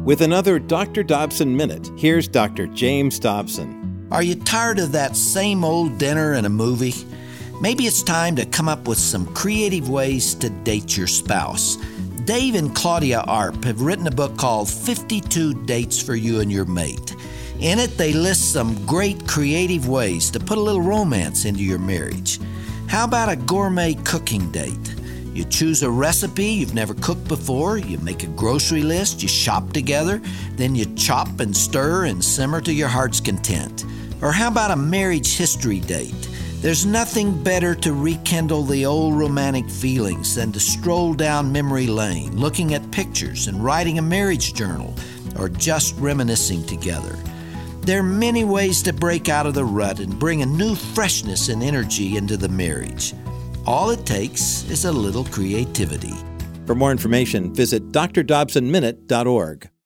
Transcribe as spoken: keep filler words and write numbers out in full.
With another Doctor Dobson Minute, here's Doctor James Dobson. Are you tired of that same old dinner and a movie? Maybe it's time to come up with some creative ways to date your spouse. Dave and Claudia Arp have written a book called fifty-two Dates for You and Your Mate. In it, they list some great creative ways to put a little romance into your marriage. How about a gourmet cooking date? You choose a recipe you've never cooked before, you make a grocery list, you shop together, then you chop and stir and simmer to your heart's content. Or how about a marriage history date? There's nothing better to rekindle the old romantic feelings than to stroll down memory lane, looking at pictures and writing a marriage journal, or just reminiscing together. There are many ways to break out of the rut and bring a new freshness and energy into the marriage. All it takes is a little creativity. For more information, visit d r dobson minute dot org.